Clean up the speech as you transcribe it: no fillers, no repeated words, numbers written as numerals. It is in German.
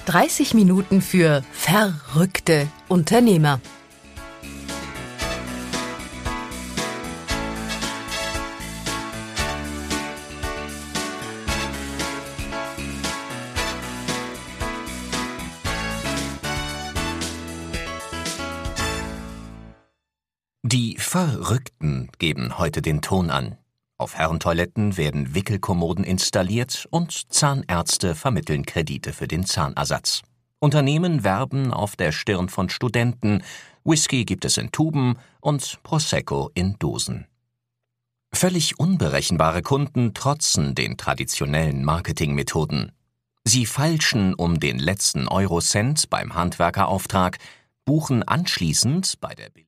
30 Minuten für verrückte Unternehmer. Die Verrückten geben heute den Ton an. Auf Herrentoiletten werden Wickelkommoden installiert und Zahnärzte vermitteln Kredite für den Zahnersatz. Unternehmen werben auf der Stirn von Studenten, Whisky gibt es in Tuben und Prosecco in Dosen. Völlig unberechenbare Kunden trotzen den traditionellen Marketingmethoden. Sie feilschen um den letzten Eurocent beim Handwerkerauftrag, buchen anschließend bei der